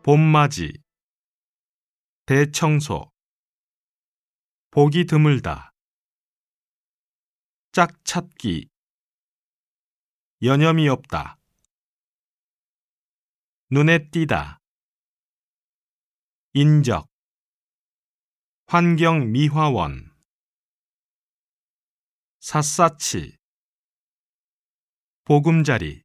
봄맞이, 대청소, 보기 드물다, 짝찾기, 여념이 없다, 눈에 띄다, 인적, 환경미화원, 샅샅이, 보금자리,